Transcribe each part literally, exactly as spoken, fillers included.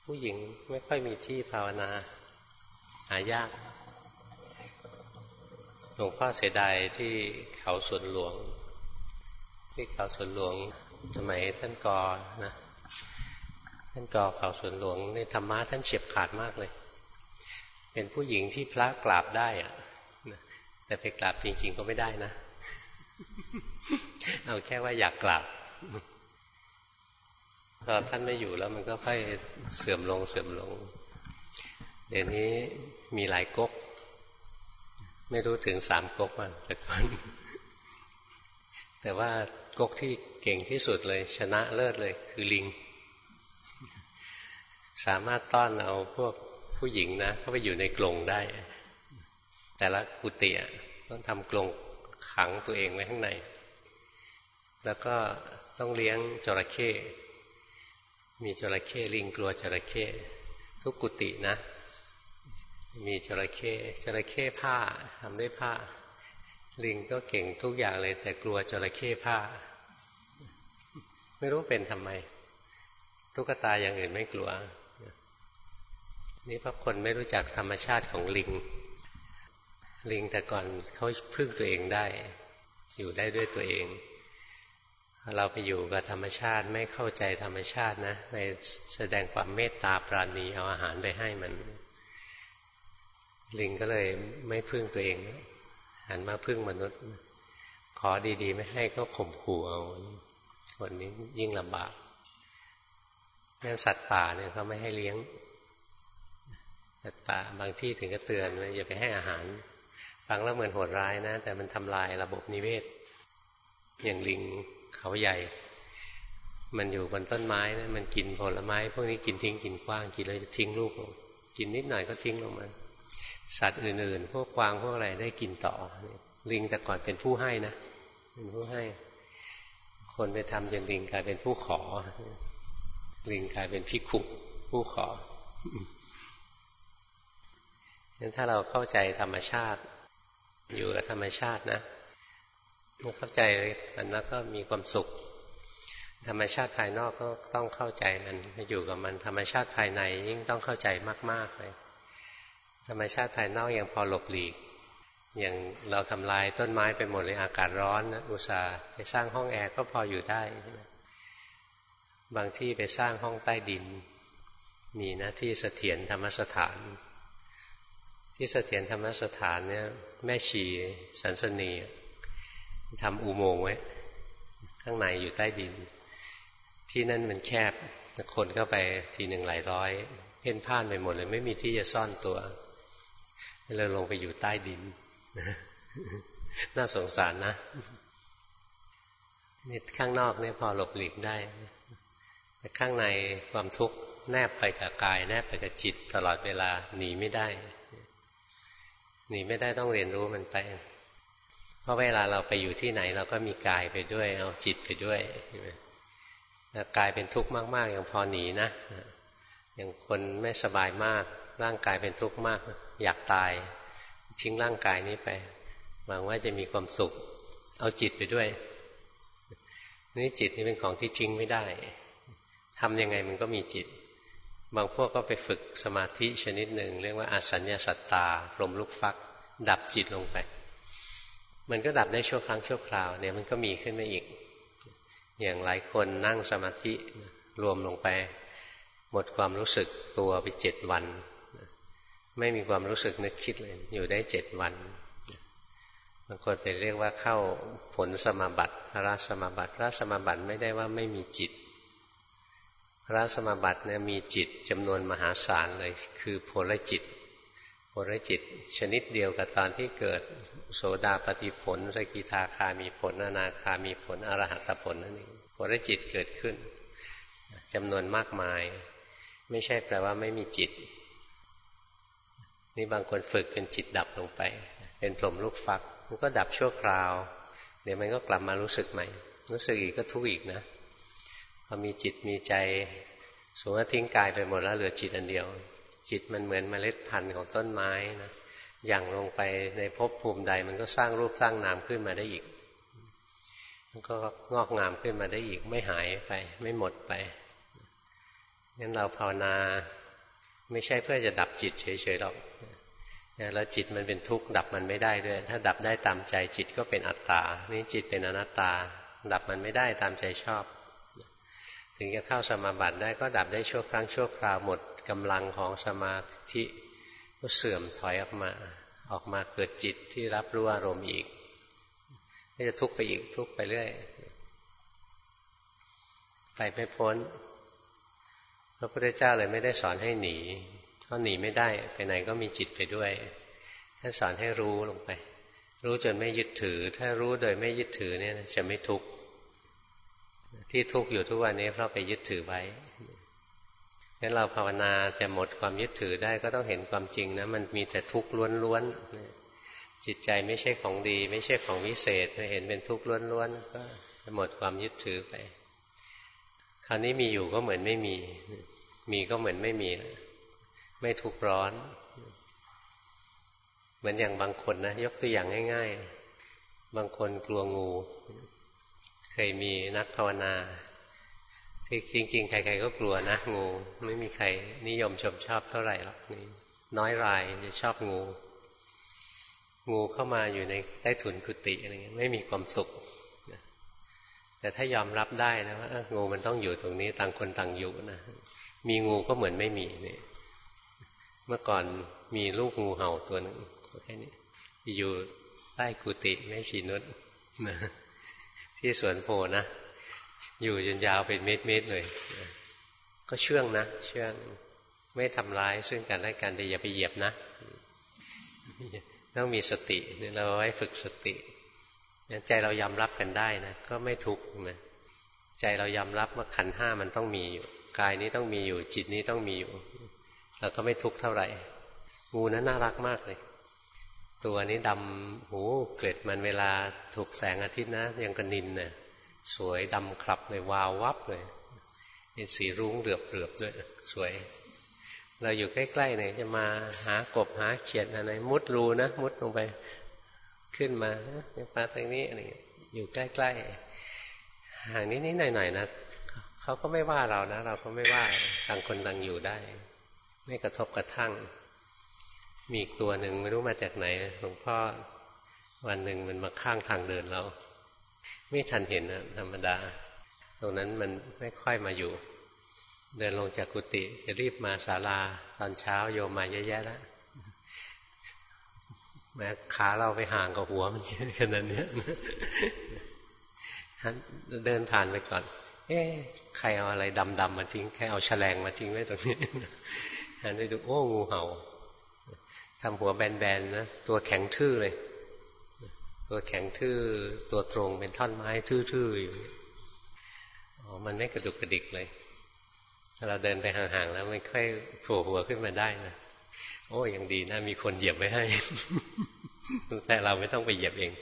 ผู้หญิงไม่ค่อยมีที่ภาวนาหายากหลวงพ่อเสียดายที่เขาสวนหลวงที่เขาสวนหลวงสมัยท่านกอนะท่านกอเขาสวนหลวงในธรรมะท่านเฉียบขาดมากเลยเป็นผู้หญิงที่พระกราบได้อะแต่ไปกราบจริงๆก็ไม่ได้นะเอาแค่ว่าอยากกราบพอท่านไม่อยู่แล้วมันก็ค่อยเสื่อมลงเสื่อมลงเดี๋ยวนี้มีหลายก๊กไม่รู้ถึงสามก๊กมั้งแต่ก่อนแต่ว่าก๊กที่เก่งที่สุดเลยชนะเลิศเลยคือลิงสามารถต้อนเอาพวกผู้หญิงนะเข้าไปอยู่ในกรงได้แต่ละกุฏิต้องทำกรงขังตัวเองไว้ข้างในแล้วก็ต้องเลี้ยงจระเข้มีจระเข้ลิงกลัวจระเข้ทุกกุฏินะมีจระเข้จระเข้ผ้าทำด้วยผ้าลิงก็เก่งทุกอย่างเลยแต่กลัวจระเข้ผ้าไม่รู้เป็นทำไมตุ๊กตาอย่างอื่นไม่กลัวนี่เพราะคนไม่รู้จักธรรมชาติของลิงลิงแต่ก่อนเขาพึ่งตัวเองได้อยู่ได้ด้วยตัวเองเราไปอยู่กับธรรมชาติไม่เข้าใจธรรมชาตินะไปแสดงความเมตตาปราณีเอาอาหารไปให้มันลิงก็เลยไม่พึ่งตัวเองหันมาพึ่งมนุษย์ขอดีๆไม่ให้ก็ข่มขู่เอาคนนี้ยิ่งลำบากงั้นสัตว์ป่าเนี่ยเขาไม่ให้เลี้ยงสัตว์ป่าบางที่ถึงก็เตือนว่าอย่าไปให้อาหารฟังแล้วเหมือนโหดร้ายนะแต่มันทำลายระบบนิเวศอย่างลิงเขาใหญ่มันอยู่บนต้นไม้นะมันกินผลไม้พวกนี้กินทิ้งกินกว้างกินแล้วจะทิ้งลูกลงกินนิดหน่อยก็ทิ้งลงมาสัตว์อื่นๆพวกกวางพวกอะไรได้กินต่อลิงแต่ก่อนเป็นผู้ให้นะเป็นผู้ให้คนไปทำจนลิงกลายเป็นผู้ขอลิงกลายเป็นภิกขุผู้ของั้นถ้าเราเข้าใจธรรมชาติอยู่กับธรรมชาตินะเมื่อเข้าใจมันแล้วก็มีความสุขธรรมชาติภายนอกก็ต้องเข้าใจมันอยู่กับมันธรรมชาติภายในยิ่งต้องเข้าใจมากๆเลยธรรมชาติภายนอกยังพอหลบหลีกอย่างเราทำลายต้นไม้ไปหมดเลยอากาศร้อนนะอุตส่าห์ไปสร้างห้องแอร์ก็พออยู่ได้บางที่ไปสร้างห้องใต้ดินมีนะที่เสถียรธรรมสถานที่เสถียรธรรมสถานเนี่ยแม่ชีสันสนีทำอุโมงค์ไว้ข้างในอยู่ใต้ดินที่นั่นมันแคบคนเข้าไปทีหนึ่งหลายร้อยเพ่นพ่านไปหมดเลยไม่มีที่จะซ่อนตัวเลยลงไปอยู่ใต้ดินน่าสงสารนะนี่ข้างนอกเนี่ยพอหลบหลีกได้แต่ข้างในความทุกข์แนบไปกับกายแนบไปกับจิตตลอดเวลาหนีไม่ได้หนีไม่ได้ต้องเรียนรู้มันไปเพราะเวลาเราไปอยู่ที่ไหนเราก็มีกายไปด้วยเอาจิตไปด้วยแล้วกายเป็นทุกข์มากๆยังพอหนีนะอย่างคนไม่สบายมากร่างกายเป็นทุกข์มากอยากตายทิ้งร่างกายนี้ไปหวังว่าจะมีความสุขเอาจิตไปด้วยนี่จิตนี่เป็นของที่ทิ้งไม่ได้ทำยังไงมันก็มีจิตบางพวกก็ไปฝึกสมาธิชนิดหนึ่งเรียกว่าอาสัญญาสัตตาพรหมลูกฟักดับจิตลงไปมันก็ดับได้ชั่วครั้งชั่วคราวเนี่ยมันก็มีขึ้นมาอีกอย่างหลายคนนั่งสมาธิรวมลงไปหมดความรู้สึกตัวไปเจ็ดวันไม่มีความรู้สึกนึกคิดเลยอยู่ได้เจ็ดวันบางคนไปเรียกว่าเข้าผลสมาบัติพระสมาบัติพระสมาบัติไม่ได้ว่าไม่มีจิตพระสมาบัติเนี่ยมีจิตจำนวนมหาศาลเลยคือโพลจิตโพลจิตชนิดเดียวกับตอนที่เกิดโสดาปัตติผลสกิทาคามีผลอนาคามีผลอรหัตผลนั่นเองโพลจิตเกิดขึ้นจำนวนมากมายไม่ใช่แปลว่าไม่มีจิตนี่บางคนฝึกเป็นจิตดับลงไปเป็นพรหมลูกฟักมันก็ดับชั่วคราวเดี๋ยวมันก็กลับมารู้สึกใหม่รู้สึกอีกก็ทุกข์อีกนะพอมีจิตมีใจสมมติว่าทิ้งกายไปหมดแล้วเหลือจิตอันเดียวจิตมันเหมือนเมล็ดพันธุ์ของต้นไม้นะอย่างลงไปในภพภูมิใดมันก็สร้างรูปสร้างนามขึ้นมาได้อีกมันก็งอกงามขึ้นมาได้อีกไม่หายไปไม่หมดไปงั้นเราภาวนาไม่ใช่เพื่อจะดับจิตเฉยๆหรอกแล้วจิตมันเป็นทุกข์ดับมันไม่ได้ด้วยถ้าดับได้ตามใจจิตก็เป็นอัตตานี่จิตเป็นอนัตตาดับมันไม่ได้ตามใจชอบถึงจะเข้าสมาบัติได้ก็ดับได้ชั่วครั้งชั่วคราวหมดกำลังของสมาธิก็เสื่อมถอยออกมาออกมาเกิดจิตที่รับรู้อารมณ์อีกก็จะทุกข์ไปอีกทุกข์ไปเรื่อยไปไม่พ้นพระพุทธเจ้าเลยไม่ได้สอนให้หนีเพราะหนีไม่ได้ไปไหนก็มีจิตไปด้วยท่านสอนให้รู้ลงไปรู้จนไม่ยึดถือถ้ารู้โดยไม่ยึดถือเนี่ยจะไม่ทุกข์ที่ทุกข์อยู่ทุกวันนี้เพราะไปยึดถือไว้งั้นเราภาวนาจะหมดความยึดถือได้ก็ต้องเห็นความจริงนะมันมีแต่ทุกข์ล้วนๆจิตใจไม่ใช่ของดีไม่ใช่ของวิเศษเห็นเป็นทุกข์ล้วนๆก็จะหมดความยึดถือไปคราวนี้มีอยู่ก็เหมือนไม่มีมีก็เหมือนไม่มีไม่ทุกข์ร้อนเหมือนอย่างบางคนนะยกตัวอย่างง่ายๆบางคนกลัวงูเคยมีนักภาวนาที่จริงๆใครๆก็กลัวนะงูไม่มีใครนิยมชมชอบเท่าไหร่หรอกน้อยรายจะชอบงูงูเข้ามาอยู่ในใต้ถุนกุฏิอะไรเงี้ยไม่มีความสุขแต่ถ้ายอมรับได้นะว่างูมันต้องอยู่ตรงนี้ต่างคนต่างอยู่นะมีงูก็เหมือนไม่มีเนี่ยเมื่อก่อนมีลูกงูเห่าตัวหนึ่งแค่นี้อยู่ใต้กุฏิแม่ชีนุชนะที่สวนโพนะอยู่จนยาวเป็นเมตรๆเลยก็เชื่องนะเชื่องไม่ทำร้ายซึ่งกันและกันแต่อย่าไปเหยียบนะต้องมีสติเราไว้ฝึกสติใจเรายอมรับกันได้นะก็ไม่ทุกข์นะใจเรายอมรับว่าขันธ์ห้ามันต้องมีอยู่กายนี้ต้องมีอยู่จิตนี้ต้องมีอยู่เราก็ไม่ทุกข์เท่าไหร่งูนั้นน่ารักมากเลยตัวนี้ดำหูเกล็ดมันเวลาถูกแสงอาทิตย์นะยังกระนินเนี่ยสวยดำคลับเลยวาววับเลยเป็นสีรุ้งเหลือบเหลือบด้วยสวยเราอยู่ใกล้ๆเนี่ยจะมาหากบหาเขียดอะไรมุดรูนะมุดลงไปขึ้นมาเนี่ยมาทางนี้อะไรอยู่ใกล้ๆห่างนิดๆหน่อยๆนะเขาก็ไม่ว่าเรานะเราก็ไม่ว่าต่างคนต่างอยู่ได้ไม่กระทบกระทั่งมีอีกตัวหนึ่งไม่รู้มาจากไหนหลวงพ่อวันหนึ่งมันมาข้างทางเดินเราไม่ทันเห็นนะธรรมดาตรงนั้นมันไม่ค่อยมาอยู่เดินลงจากกุฏิจะรีบมาศาลาตอนเช้าโยมมาเยอะแยะแล้วแม้ขาเราไปห่างกับหัวมันขนาดนี้เดินผ่านไปก่อนเอ๊ะใครเอาอะไรดำๆมาทิ้งใครเอาแฉลงมาทิ้งไว้ตรงนี้หันไปดูโอ้งูเห่าทำหัวแบนๆนะตัวแข็งทื่อเลยตัวแข็งทื่อตัวตรงเป็นท่อนไม้ทื่อๆอยู่อ๋อมันไม่กระดุกกระดิกเลยถ้าเราเดินไปห่างๆแล้วมันค่อยโผล่หัวขึ้นมาได้นะโอ้ยังดีนะมีคนเหยียบไว้ให้แต่เราไม่ต้องไปเหยียบเอง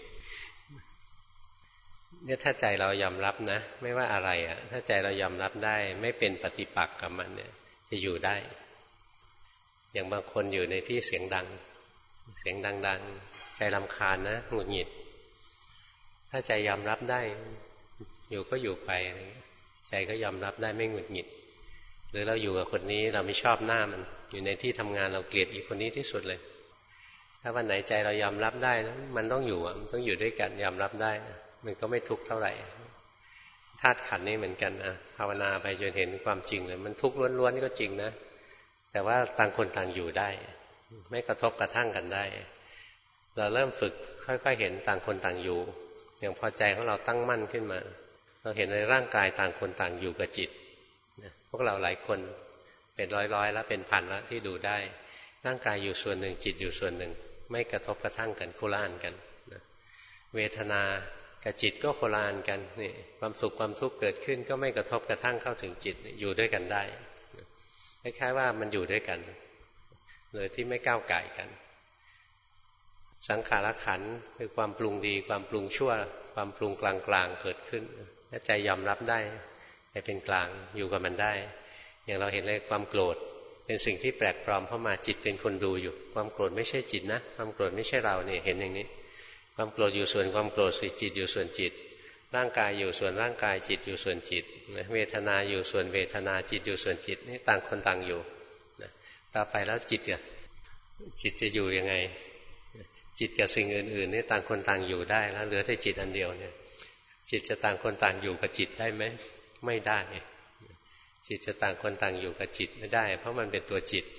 เนี่ยถ้าใจเรายอมรับนะไม่ว่าอะไรอ่ะถ้าใจเรายอมรับได้ไม่เป็นปฏิปักษ์กับมันเนี่ยจะอยู่ได้อย่างบางคนอยู่ในที่เสียงดังเสียงดังๆใจรำคาญนะหงุดหงิดถ้าใจยอมรับได้อยู่ก็อยู่ไปใจก็ยอมรับได้ไม่หงุดหงิดหรือเราอยู่กับคนนี้เราไม่ชอบหน้ามันอยู่ในที่ทำงานเราเกลียดอีกคนนี้ที่สุดเลยถ้าวันไหนใจเรายอมรับได้นะมันต้องอยู่มันต้องอยู่ด้วยกันยอมรับได้มันก็ไม่ทุกข์เท่าไหร่ธาตุขันธ์นี่เหมือนกันนะภาวนาไปจนเห็นความจริงเลยมันทุกข์ล้วนๆก็จริงนะแต่ว่าต่างคนต่างอยู่ได้ไม่กระทบกระทั่งกันได้เราเริ่มฝึกค่อยๆเห็นต่างคนต่างอยู่อย่างพอใจของเราตั้งมั่นขึ้นมาเราเห็นในร่างกายต่างคนต่างอยู่กับจิตพวกเราหลายคนเป็นร้อยๆแล้วเป็นพันแล้วที่ดูได้ร่างกายอยู่ส่วนหนึ่งจิตอยู่ส่วนหนึ่งไม่กระทบกระทั่งกันโคละอันกันเวทนากับจิตก็โคละอันกันนี่ความสุขความทุกข์เกิดขึ้นก็ไม่กระทบกระทั่งเข้าถึงจิตอยู่ด้วยกันได้คล้ายๆว่ามันอยู่ด้วยกันโดยที่ไม่ก้าวไก่กันสังขารขันธ์คือความปรุงดีความปรุงชั่วความปรุงกลางๆเกิดขึ้นถ้าใจยอมรับได้ใจเป็นกลางอยู่กับมันได้อย่างเราเห็นเลยความโกรธเป็นสิ่งที่แปลกปลอมเข้ามาจิตเป็นคนดูอยู่ความโกรธไม่ใช่จิตนะความโกรธไม่ใช่เราเนี่ยเห็นอย่างนี้ความโกรธอยู่ส่วนความโกรธสิจิตอยู่ส่วนจิตร่างกายอยู่ส่วนร่างกายจิตอยู่ส่วนจิตเวทนาอยู่ส่วนเวทนาจิตอยู่ส่วนจิตนี่ต่างคนต่างอยู่ต่อไปแล้วจิตอะจิตจะอยู่ยังไงจิตกับสิ่งอื่นๆนี่ต่างคนต่างอยู่ได้แล้วเหลือแต่จิตอันเดียวเนี่ยจิตจะต่างคนต่างอยู่กับจิตได้ไหมไม่ได้จิตจะต่างคนต่างอยู่กับจิตไม่ได้เพราะมันเป็นตัวจิต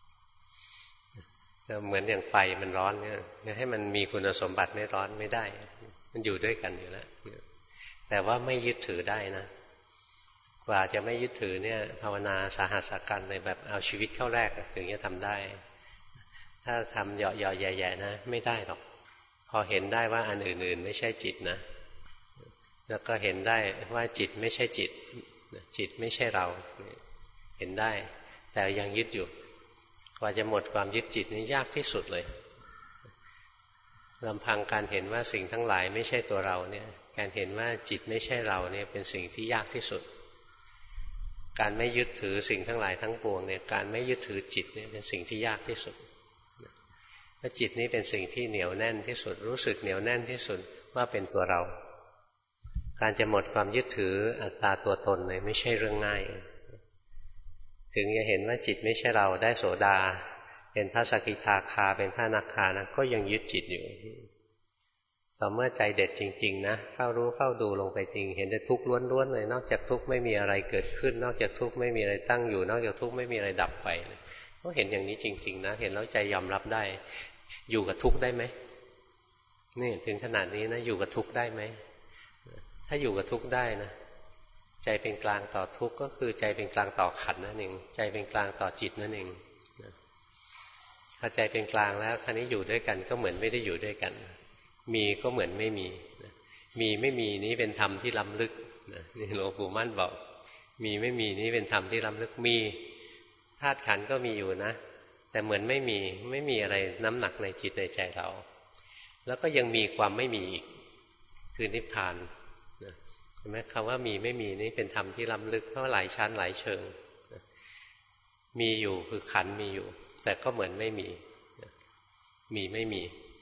เหมือนอย่างไฟมันร้อนเนี่ยให้มันมีคุณสมบัติไม่ร้อนไม่ได้มันอยู่ด้วยกันอยู่แล้วแต่ว่าไม่ยึดถือได้นะกว่าจะไม่ยึดถือเนี่ยภาวนาสาหัสสากันเลยแบบเอาชีวิตเข้าแรกถึงจะทำได้ถ้าทำเหยาะๆแย่ๆนะไม่ได้หรอกพอเห็นได้ว่าอันอื่นๆไม่ใช่จิตนะแล้วก็เห็นได้ว่าจิตไม่ใช่จิตจิตไม่ใช่เราเห็นได้แต่ยังยึดอยู่กว่าจะหมดความยึดจิตนี่ยากที่สุดเลยลำพังการเห็นว่าสิ่งทั้งหลายไม่ใช่ตัวเราเนี่ยการเห็นว่าจิตไม่ใช่เราเนี่ยเป็นสิ่งที่ยากที่สุดการไม่ยึดถือสิ่งทั้งหลายทั้งปวงเนี่ยการไม่ยึดถือจิตเนี่ยเป็นสิ่งที่ยากที่สุดเพราะจิตนี้เป็นสิ่งที่เหนียวแน่นที่สุดรู้สึกเหนียวแน่นที่สุดว่าเป็นตัวเราการจะหมดความยึดถืออัตตาตัวตนเลยไม่ใช่เรื่องง่ายถึงจะเห็นว่าจิตไม่ใช่เราได้โสดาเป็นพระสกิทาคาเป็นพระอนาคานะก็ยังยึดจิตอยู่ต่อเมื่อใจเด็ดจริงๆนะเฝ้ารู้เฝ้าดูลงไปจริงเห็นแต่ทุกข์ล้วนๆเลยนอกจากทุกข์ไม่มีอะไรเกิดขึ้นนอกจากทุกข์ไม่มีอะไรตั้งอยู่นอกจากทุกข์ไม่มีอะไรดับไปก็เห็นอย่างนี้จริงๆนะเห็นแล้วใจยอมรับได้อยู่กับทุกข์ได้ไหมนี่ถึงขนาดนี้นะอยู่กับทุกข์ได้ไหมถ้าอยู่กับทุกข์ได้นะใจเป็นกลางต่อทุกข์ก็คือใจเป็นกลางต่อขันธ์นั่นเองใจเป็นกลางต่อจิตนั่นเองพอใจเป็นกลางแล้วคราวนี้อยู่ด้วยกันก็เหมือนไม่ได้อยู่ด้วยกันมีก็เหมือนไม่มีมีไม่มีนี้เป็นธรรมที่ล้ำลึกนี่หลวงปู่มั่นบอกมีไม่มีนี้เป็นธรรมที่ล้ำลึกมีธาตุขันธ์ก็มีอยู่นะแต่เหมือนไม่มีไม่มีอะไรน้ำหนักในจิตในใจเราแล้วก็ยังมีความไม่มีอีกคือนิพพานเห็นไหมคำว่ามีไม่มีนี่เป็นธรรมที่ล้ำลึกเพราะหลายชั้นหลายเชิงมีอยู่คือขันธ์มีอยู่แต่ก็เหมือนไม่มีมีไม่มี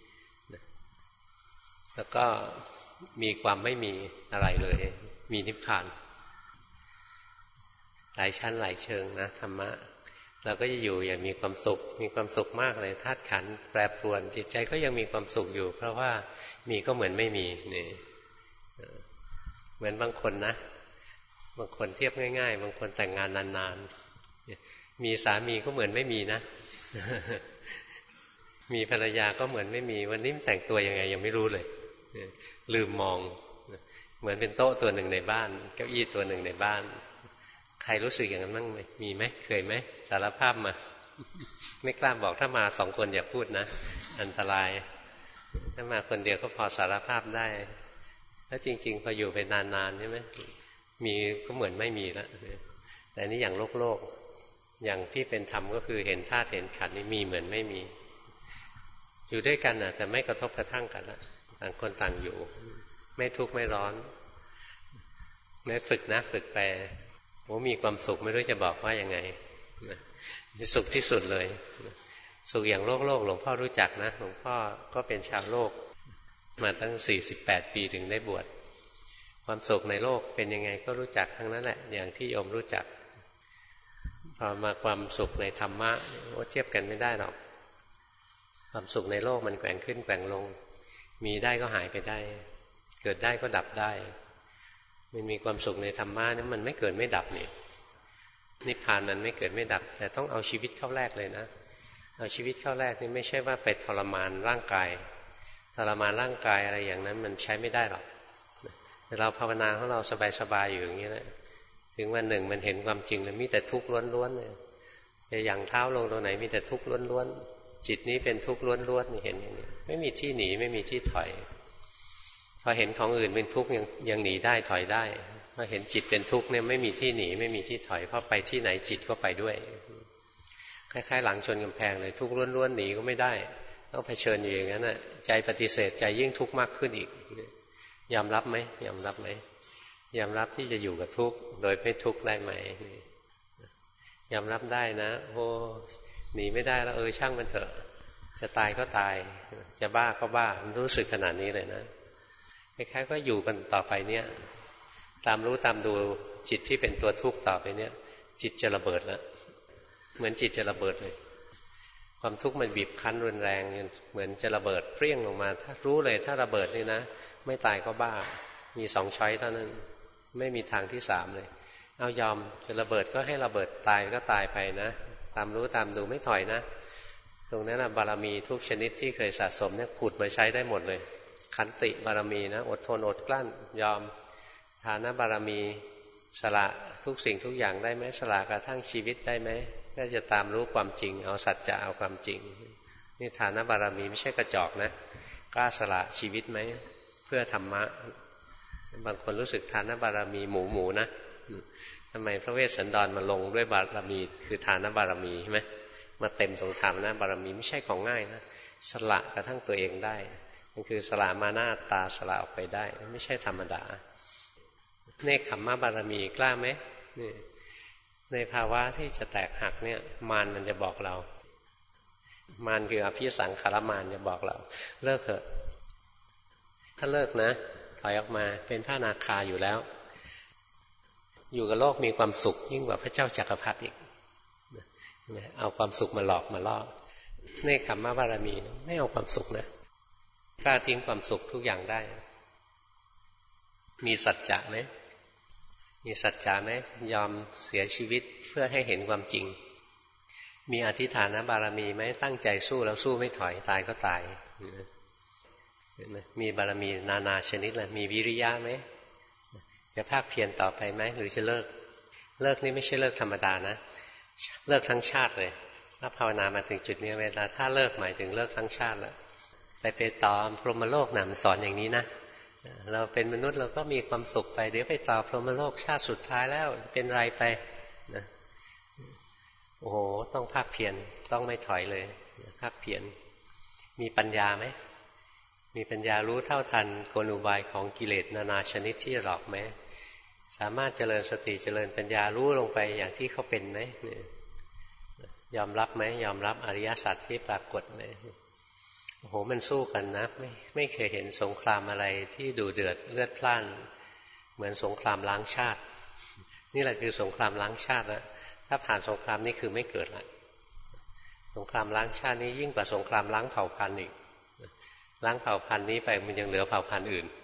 แล้วก็มีความไม่มีอะไรเลยมีนิพพานหลายชั้นหลายเชิงนะธรรมะเราก็จะอยู่อย่างมีความสุขมีความสุขมากเลยธาตุขันธ์แปรปรวนจิตใจก็ยังมีความสุขอยู่เพราะว่ามีก็เหมือนไม่มีนี่เหมือนบางคนนะบางคนเทียบง่ายๆบางคนแต่งงานนานๆมีสามีก็เหมือนไม่มีนะมีภรรยาก็เหมือนไม่มีวันนี้แต่งตัวยังไงยังไม่รู้เลยลืมมองเหมือนเป็นโต๊ะตัวหนึ่งในบ้านเก้าอี้ตัวหนึ่งในบ้านใครรู้สึกอย่างนั้นบ้างไหมมีไหมเคยไหมสารภาพมาไม่กล้าบอกถ้ามาสองคนอย่าพูดนะอันตรายถ้ามาคนเดียวก็พอสารภาพได้แล้วจริงๆพออยู่ไปนานๆใช่ไหมมีก็เหมือนไม่มีแล้วแต่นี่อย่างโลกโลกอย่างที่เป็นธรรมก็คือเห็นธาตุเห็นขันธ์นี่มีเหมือนไม่มีอยู่ด้วยกันนะแต่ไม่กระทบกระทั่งกันนะต่างคนต่างอยู่ไม่ทุกข์ไม่ร้อนเนี่ยฝึกนะฝึกไปโอ้มีความสุขไม่รู้จะบอกว่ายังไงสุขที่สุดเลยสุขอย่างโลกโลกหลวงพ่อรู้จักนะหลวงพ่อก็เป็นชาวโลกมาตั้งสี่สิบแปดปีถึงได้บวชความสุขในโลกเป็นยังไงก็รู้จักทั้งนั้นแหละอย่างที่โยมรู้จักพอมาความสุขในธรรมะว่าเทียบกันไม่ได้หรอกความสุขในโลกมันแกว่งขึ้นแกว่งลงมีได้ก็หายไปได้เกิดได้ก็ดับได้มันมีความสุขในธรรมะนี่มันไม่เกิดไม่ดับนี่นิพพานมันไม่เกิดไม่ดับแต่ต้องเอาชีวิตเข้าแรกเลยนะเอาชีวิตเข้าแรกนี่ไม่ใช่ว่าไปทรมานร่างกายทรมานร่างกายอะไรอย่างนั้นมันใช้ไม่ได้หรอกเราภาวนาของเราสบายๆอยู่อย่างนี้แหละถึงวันหนึ่งมันเห็นความจริงแล้วมีแต่ทุกข์ล้วนๆเลยจะอย่างเท้าลงตรงไหนมีแต่ทุกข์ล้วนๆจิตนี้เป็นทุกข์ล้วนๆเห็นอย่างนี้ไม่มีที่หนีไม่มีที่ถอยพอเห็นของอื่นเป็นทุกข์ยังยังหนีได้ถอยได้พอเห็นจิตเป็นทุกข์เนี่ยไม่มีที่หนีไม่มีที่ถอยเพราะไปที่ไหนจิตก็ไปด้วยคล้ายๆหลังชนกำแพงเลยทุกข์ล้วนๆหนีก็ไม่ได้ต้องเผชิญอยู่อย่างนั้นน่ะใจปฏิเสธใจยิ่งทุกข์มากขึ้นอีกยอมรับไหมยอมรับไหมยอมรับที่จะอยู่กับทุกข์โดยไม่ทุกข์ได้ไหมยอมรับได้นะโอ้หนีไม่ได้แล้วเออช่างมันเถอะจะตายก็ตายจะบ้าก็บ้ามันรู้สึกขนาดนี้เลยนะคล้ายๆก็อยู่กันต่อไปเนี่ยตามรู้ตามดูจิตที่เป็นตัวทุกข์ต่อไปเนี่ยจิตจะระเบิดแล้วเหมือนจิตจะระเบิดเลยความทุกข์มันบีบคั้นรุนแรงเหมือนจะระเบิดเปรี้ยงลงมาถ้ารู้เลยถ้าระเบิดนี่นะไม่ตายก็บ้ามีสองช้อยเท่านั้นไม่มีทางที่สามเลยเอายอมจะระเบิดก็ให้ระเบิดตายก็ตายไปนะตามรู้ตามดูไม่ถอยนะตรงนั้นนะบารมีทุกชนิดที่เคยสะสมเนี่ยผุดมาใช้ได้หมดเลยขันติบารมีนะอดทนอดกลั้นยอมทานบารมีสละทุกสิ่งทุกอย่างได้ไหมสละกระทั่งชีวิตได้ไหมก็จะตามรู้ความจริงเอาสัจจะเอาความจริงนี่ทานบารมีไม่ใช่กระจอกนะกล้าสละชีวิตไหมเพื่อธรรมะบางคนรู้สึกทานบารมีหมูหมูนะทำไมพระเวสสันดรมาลงด้วยบารมีคือทานบารมีใช่ไหมมาเต็มตรงทานบารมีไม่ใช่ของง่ายนะสละกระทั่งตัวเองได้มันคือสละมานะตาสละออกไปได้ไม่ใช่ธรรมดาเนคขมมะบารมีกล้าไหมนี่ในภาวะที่จะแตกหักเนี่ยมารมันจะบอกเรามารคืออภิสังขารมารจะบอกเราเลิกเถอะถ้าเลิกนะถอยออกมาเป็นพระอนาคาอยู่แล้วอยู่กับโลกมีความสุขยิ่งกว่าพระเจ้าจักรพรรดิอีกเอาความสุขมาหลอกมาล่อเนคขมมะบารมีไม่เอาความสุขนะกล้าทิ้งความสุขทุกอย่างได้มีสัจจะไหมมีสัจจะไหมยอมเสียชีวิตเพื่อให้เห็นความจริงมีอธิฐานบารมีไหมตั้งใจสู้แล้วสู้ไม่ถอยตายก็ตายเห็นไหมมีบารมีนานาชนิดเลยมีวิริยะไหมจะภาคเพียรต่อไปไหมหรือจะเลิกเลิกนี่ไม่ใช่เลิกธรรมดานะเลิกทั้งชาติเลยถ้าภาวนามาถึงจุดนี้เวลาถ้าเลิกหมายถึงเลิกทั้งชาติแล้วไปไปต่อพรหมโลกนะมันสอนอย่างนี้นะเราเป็นมนุษย์เราก็มีความสุขไปเดี๋ยวไปต่อพรหมโลกชาติสุดท้ายแล้วเป็นไรไปนะโอ้โหต้องภาคเพียรต้องไม่ถอยเลยภาคเพียรมีปัญญาไหมมีปัญญารู้เท่าทันกลอุบายของกิเลสนานาชนิดที่หลอกไหมสามารถเจริญสติเจริญปัญญารู้ลงไปอย่างที่เขาเป็นไหมยอมรับไหมยอมรับอริยสัจที่ปรากฏไหมโอ้โหมันสู้กันนะไม่ไม่เคยเห็นสงครามอะไรที่ดูเดือดเลือดพล่านเหมือนสงครามล้างชาตินี่แหละคือสงครามล้างชาติแล้วถ้าผ่านสงครามนี้คือไม่เกิดละสงครามล้างชาตินี้ยิ่งกว่าสงครามล้างเผ่าพันธุ์อีกล้างเผ่าพันธุ์นี้ไปมันยังเหลือเผ่าพันธุ์อื่น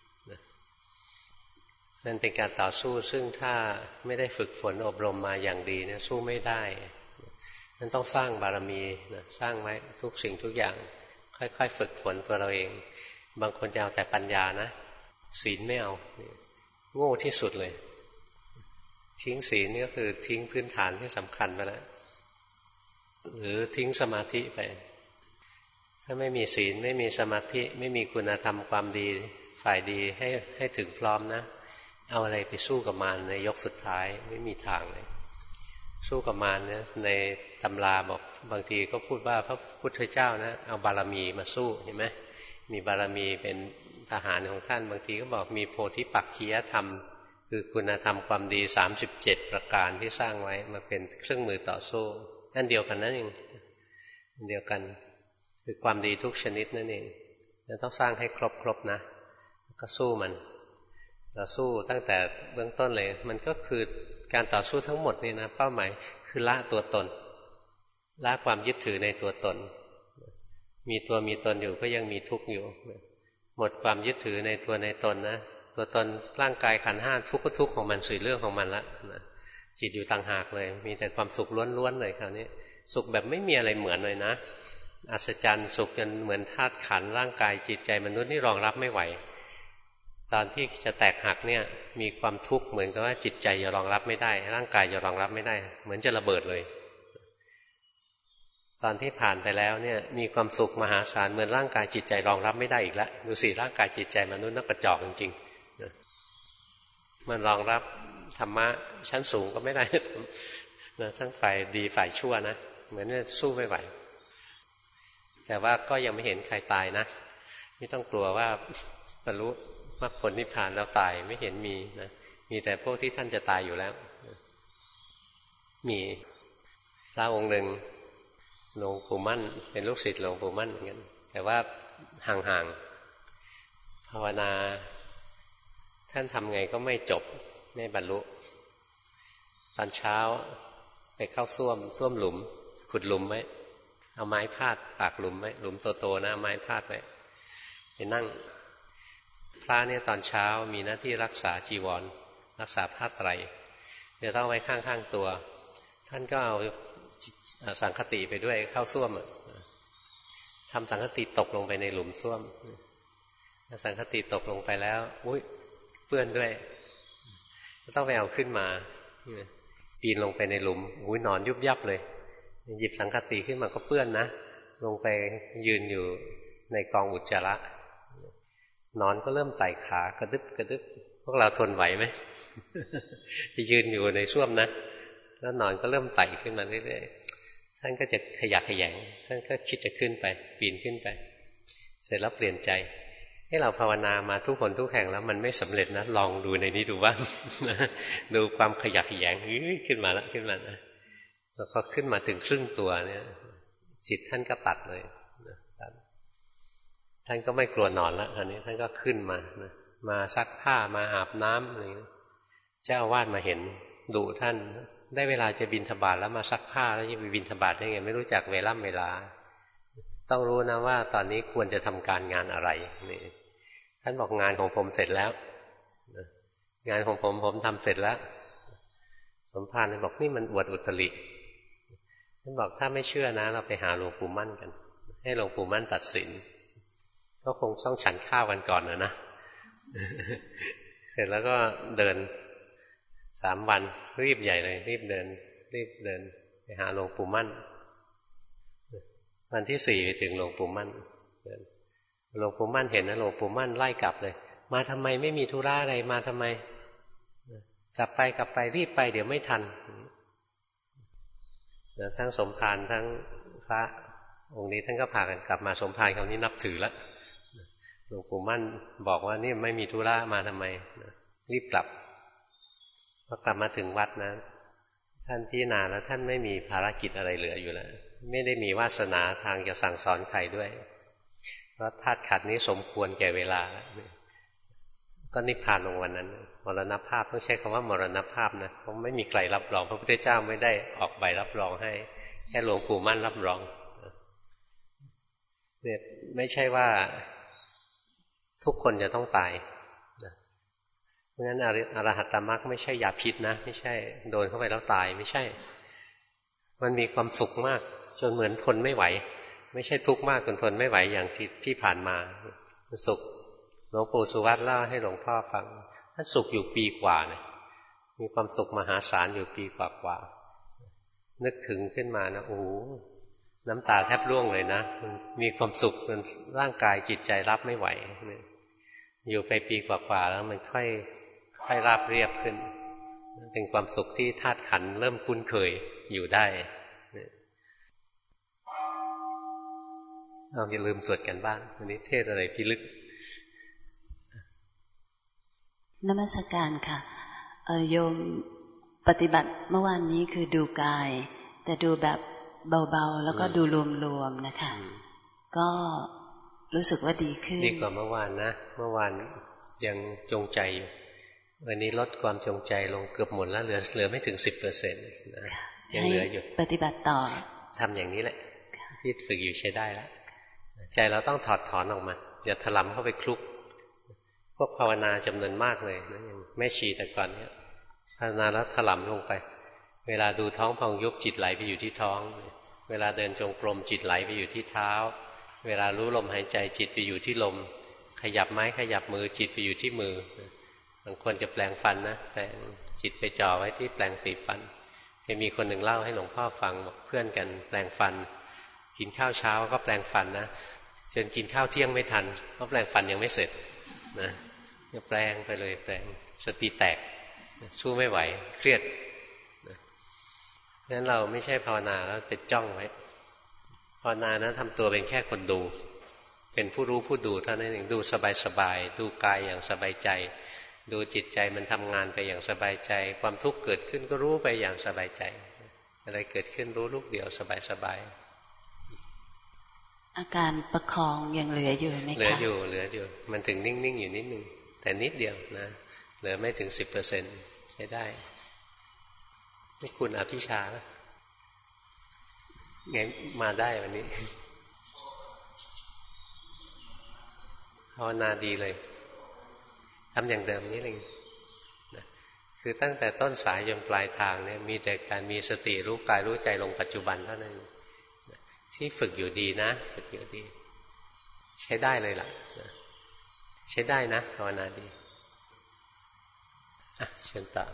มันเป็นการต่อสู้ซึ่งถ้าไม่ได้ฝึกฝนอบรมมาอย่างดีเนี่ยสู้ไม่ได้มันต้องสร้างบารมีนะสร้างไว้ทุกสิ่งทุกอย่างค่อยๆฝึกฝนตัวเราเองบางคนจะเอาแต่ปัญญานะศีลไม่เอาโง่ที่สุดเลยทิ้งศีลนี่ก็คือทิ้งพื้นฐานที่สำคัญไปแล้วหรือทิ้งสมาธิไปถ้าไม่มีศีลไม่มีสมาธิไม่มีคุณธรรมความดีฝ่ายดีให้ให้ถึงพร้อมนะเอาอะไรไปสู้กับมารในยกสุดท้ายไม่มีทางเลยสู้กับมารเนี่ยในตำราบอกบางทีก็พูดว่าพระพุทธเจ้านะเอาบารมีมาสู้เห็นไหมมีบารมีเป็นทหารของท่านบางทีก็บอกมีโพธิปักขิยธรรมคือคุณธรรมความดีสามสิบเจ็ดประการที่สร้างไว้มาเป็นเครื่องมือต่อสู้นั่นเดียวกันนั่นเองเดียวกันคือความดีทุกชนิดนั่นเองเราต้องสร้างให้ครบๆนะก็สู้มันเราสู้ตั้งแต่เบื้องต้นเลยมันก็คือการต่อสู้ทั้งหมดนี่นะเป้าหมายคือละตัวตนละความยึดถือในตัวตนมีตัวมีตนอยู่ก็ยังมีทุกข์อยู่หมดความยึดถือในตัวในตนนะตัวตนร่างกายขันธ์ห้าทุกข์ก็ทุกข์ของมันสุดเรื่องของมันละจิตอยู่ต่างหากเลยมีแต่ความสุขล้วนๆเลยคราวนี้สุขแบบไม่มีอะไรเหมือนเลยนะอัศจรรย์สุขจนเหมือนธาตุขันธ์ร่างกายจิตใจมนุษย์นี่รองรับไม่ไหวตอนที่จะแตกหักเนี่ยมีความทุกข์เหมือนกับว่าจิตใจจะรองรับไม่ได้ร่างกายจะรองรับไม่ได้เหมือนจะระเบิดเลยตอนที่ผ่านไปแล้วเนี่ยมีความสุขมหาศาลเหมือนร่างกายจิตใจรองรับไม่ได้อีกแล้วดูสิร่างกายจิตใจมนุษย์นักกระจอกจริงๆมันรองรับธรรมะชั้นสูงก็ไม่ได้นะทั้งฝ่ายดีฝ่ายชั่วนะเหมือนสู้ไม่ไหวแต่ว่าก็ยังไม่เห็นใครตายนะไม่ต้องกลัวว่าบรรลุมรรคผลนิพพานแล้วตายไม่เห็นมีนะมีแต่พวกที่ท่านจะตายอยู่แล้วมีพระองค์หนึ่งหลวงปู่มั่นเป็นลูกศิษย์หลวงปู่มั่นเหมือนกันแต่ว่าห่างๆภาวนาท่านทำไงก็ไม่จบไม่บรรลุตอนเช้าไปเข้าส้วมส้วมหลุมขุดหลุมไว้เอาไม้พาดปากหลุมไว้หลุมโตๆนะเอาไม้พาดไว้ไปนั่งพระเนี่ยตอนเช้ามีหน้าที่รักษาจีวรรักษาผ้าไตรจะต้องไว้ข้างๆตัวท่านก็เอาสังฆติไปด้วยเข้าส้วมทำสังฆติตกลงไปในหลุมส้วมสังฆติตกลงไปแล้วอุ้ยเปื้อนด้วยต้องไปเอาขึ้นมาปีนลงไปในหลุมอุ้ยนอนยุบยับเลยหยิบสังฆติขึ้นมาก็เปื้อนนะลงไปยืนอยู่ในกองอุจจาระนอนก็เริ่มไต่ขากระดึบกระดึบพวกเราทนไหวไหมไปยืนอยู่ในส้วมนะแล้วนอนก็เริ่มไต่ขึ้นมาเรื่อยๆท่านก็จะขยักขยงท่านก็คิดจะขึ้นไปปีนขึ้นไปเสร็จแล้วเปลี่ยนใจให้เราภาวนามาทุกคนทุกแห่งแล้วมันไม่สำเร็จนะลองดูในนี้ดูบ้างดูความขยักขยงขึ้นมาแล้วขึ้นมานะแล้วพอขึ้นมาถึงครึ่งตัวเนี่ยจิตท่านก็ตัดเลยท่านก็ไม่กลัวนอนแล้วคราวนี้ท่านก็ขึ้นมามาซักผ้ามาอาบน้ำอะไรเจ้าอาวาสมาเห็นดุท่านได้เวลาจะบิณฑบาตแล้วมาซักผ้าแล้วจะไปบิณฑบาตได้ไงไม่รู้จักเวลาเวลาต้องรู้นะว่าตอนนี้ควรจะทำการงานอะไรนี่ท่านบอกงานของผมเสร็จแล้วงานของผมผมทำเสร็จแล้วสมภารบอกนี่มันอวดอุตริท่านบอกถ้าไม่เชื่อนะเราไปหาหลวงปู่มั่นกันให้หลวงปู่มั่นตัดสินก็คงต้องฉันข้าวกันก่อนนะนะเสร็จแล้วก็เดินสามวันรีบใหญ่เลยรีบเดินรีบเดินไปหาหลวงปู่มั่นวันที่สี่ไปถึงหลวงปู่มั่นหลวงปู่มั่นเห็นนะหลวงปู่มั่นไล่กลับเลยมาทำไมไม่มีธุระอะไรมาทำไมกลับไปกลับไปรีบไปเดี๋ยวไม่ทันทั้งสมภารทั้งพระองค์นี้ท่านก็พากันกลับมาสมภารคราวนี้นับถือแล้วหลวงปู่มั่นบอกว่านี่ไม่มีธุระมาทำไมรีบกลับพอกลับมาถึงวัดนะท่านพิจารณาแล้วท่านไม่มีภารกิจอะไรเหลืออยู่แล้วไม่ได้มีวาสนาทางจะสั่งสอนใครด้วยเพราะธาตุขันธ์นี้สมควรแก่เวลาก็นิพพานลงวันนั้นมรณภาพต้องใช้คำว่ามรณภาพนะเพราะไม่มีใครรับรองพระพุทธเจ้าไม่ได้ออกใบรับรองให้แค่หลวงปู่มั่นรับรองเนี่ยไม่ใช่ว่าทุกคนจะต้องตายเพราะฉะนั้นอรหัตตมรรคไม่ใช่ยาพิษนะไม่ใช่โดนเข้าไปแล้วตายไม่ใช่มันมีความสุขมากจนเหมือนทนไม่ไหวไม่ใช่ทุกข์มากจนทนไม่ไหวอย่างที่ที่ผ่านมาสุขหลวงปู่สุวัตเล่าให้หลวงพ่อฟังท่านสุขอยู่ปีกว่าเนี่ยมีความสุขมหาศาลอยู่ปีกว่าๆนึกถึงขึ้นมานะโอ้โหน้ำตาแทบร่วงเลยนะมันมีความสุขจนร่างกายจิตใจรับไม่ไหวอยู่ไปปีกว่าๆแล้วมันค่อยค่อยราบเรียบขึ้นเป็นความสุขที่ธาตุขันธ์เริ่มคุ้นเคยอยู่ได้เราอย่าลืมสวดกันบ้างวันนี้เทศอะไรพิลึกนมัสการค่ะเออโยมปฏิบัติเมื่อวานนี้คือดูกายแต่ดูแบบเบาๆแล้วก็ดูรวมๆนะคะก็รู้สึกว่าดีขึ้นดีกว่าเมื่อวานนะเมื่อวานยังจงใจอยู่วันนี้ลดความจงใจลงเกือบหมดแล้วเหลือเหลือไม่ถึงสิบเปอร์เซ็นต์ยังเหลืออยู่ปฏิบัติต่อทำอย่างนี้แหละที่ฝึกอยู่ใช้ได้แล้วใจเราต้องถอดถอนออกมาอย่าถลำเข้าไปคลุกพวกภาวนาจำนวนมากเลยนะอย่างแม่ชีแต่ก่อนเนี่ยภาวนาแล้วถลำลงไปเวลาดูท้องพองยุบจิตไหลไปอยู่ที่ท้องเวลาเดินจงกรมจิตไหลไปอยู่ที่เท้าเวลารู้ลมหายใจจิตไปอยู่ที่ลมขยับไม้ขยับมือจิตไปอยู่ที่มือบางคนจะแปลงฟันนะแต่จิตไปจ่อไว้ที่แปลงสีฟันเคยมีคนหนึ่งเล่าให้หลวงพ่อฟังบอกเพื่อนกันแปลงฟันกินข้าวเช้าก็แปลงฟันนะจนกินข้าวเที่ยงไม่ทันเพราะแปลงฟันยังไม่เสร็จนะจะแปลงไปเลยแปลงสติแตกสู้ไม่ไหวเครียดนะงั้นเราไม่ใช่ภาวนาแล้วไปจ้องไว้ภาวนานะทำตัวเป็นแค่คนดูเป็นผู้รู้ผู้ดูเท่านั้นเองดูสบายๆดูกายอย่างสบายใจดูจิตใจมันทำงานไปอย่างสบายใจความทุกข์เกิดขึ้นก็รู้ไปอย่างสบายใจอะไรเกิดขึ้นรู้ลูกเดียวสบายๆอาการประคองยังเหลืออยู่ไหมคะเหลืออยู่เหลืออยู่มันถึงนิ่งๆอยู่นิดนึงแต่นิดเดียวนะเหลือไม่ถึงสิบเปอร์เซ็นต์ใช้ได้นี่คุณอภิชาไงมาได้วันนี้ภาวนาดีเลยทำอย่างเดิมนี่เองนะคือตั้งแต่ต้นสายจนปลายทางเนี่ยมีแต่การมีสติรู้กายรู้ใจลงปัจจุบันเท่านั้นนะที่ฝึกอยู่ดีนะฝึกอยู่ดีใช้ได้เลยล่ะนะใช้ได้นะภาวนาดีอ่ะเชิญต่อ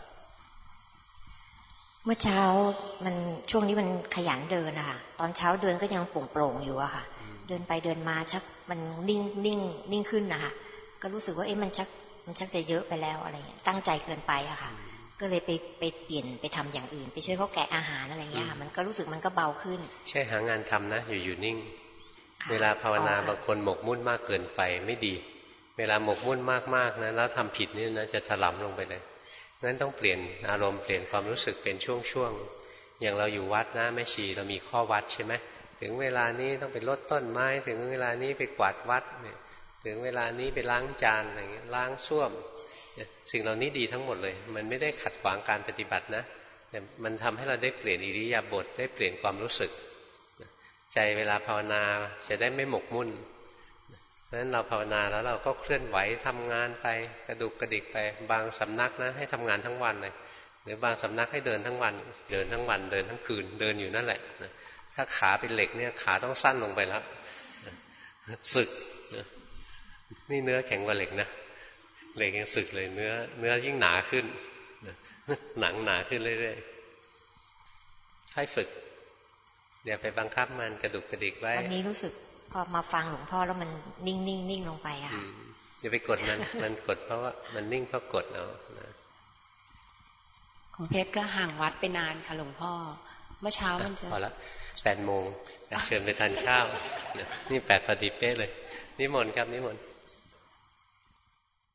เมื่อเช้ามันช่วงนี้มันขยันเดินอะค่ะตอนเช้าเดินก็ยังโปร่งๆอยู่อะค่ะเดินไปเดินมาชักมันนิ่งนิ่งนิ่งขึ้นนะคะก็รู้สึกว่าเอ๊ะมันชักมันชักจะเยอะไปแล้วอะไรเงี้ยตั้งใจเกินไปอะค่ะก็เลยไปไปเปลี่ยนไปทำอย่างอื่นไปช่วยเขาแกะอาหารอะไรเงี้ยค่ะมันก็รู้สึกมันก็เบาขึ้นใช่หางานทำนะอยู่อยู่นิ่งเวลาภาวนาบางคนหมกมุ่นมากเกินไปไม่ดีเวลาหมกมุ่นมากๆนะแล้วทำผิดนี่นะจะถลำลงไปเลยงั้นต้องเปลี่ยนอารมณ์เปลี่ยนความรู้สึกเป็นช่วงๆอย่างเราอยู่วัดนะแม่ชีเรามีข้อวัดใช่ไหมถึงเวลานี้ต้องไปรดต้นไม้ถึงเวลานี้ไปกวาดวัดเนี่ยถึงเวลานี้ไปล้างจานอะไรเงี้ยล้างส้วมสิ่งเหล่านี้ดีทั้งหมดเลยมันไม่ได้ขัดขวางการปฏิบัตินะแต่มันทำให้เราได้เปลี่ยนอิริยาบถได้เปลี่ยนความรู้สึกใจเวลาภาวนาจะได้ไม่หมกมุ่นเพราะฉะนั้นเราภาวนาแล้วเราก็เคลื่อนไหวทำงานไปกระดุกกระดิกไปบางสำนักนะให้ทำงานทั้งวันเลยหรือบางสำนักให้เดินทั้งวันเดินทั้งวันเดินทั้งคืนเดินอยู่นั่นแหละถ้าขาเป็นเหล็กเนี่ยขาต้องสั้นลงไปแล้วสึกนี่เนื้อแข็งกว่าเหล็กนะเหล็กยังสึกเลยเนื้อเนื้อยิ่งหนาขึ้นหนังหนาขึ้นเรื่อยๆให้ฝึกอย่าไปบังคับมันกระดุกกระดิกไว้วันนี้รู้สึกพอมาฟังหลวงพ่อแล้วมันนิ่งนิ่งนิ่งลงไปอ่ะอย่าไปกดมันมันกดเพราะว่ามันนิ่งเพราะกดเอาของเพชรก็ห่างวัดไปนานค่ะหลวงพ่อเมื่อเช้ามันจะพอละแปดโมงเชิญไปทานข้าวนี่แปดพอดีเป๊ะเลยนิมนต์ครับนิมนต์